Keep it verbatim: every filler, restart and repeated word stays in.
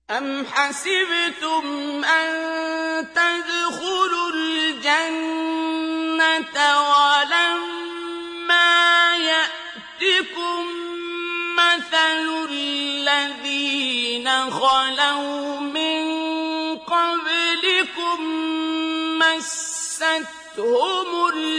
أَمْ حَسِبْتُمْ أَن تَدْخُلُوا الْجَنَّةَ وَلَمَّا يَأْتِكُم مَّثَلُ الَّذِينَ خَلَوْا مِن قَبْلِكُم مَّسَّتْهُمُ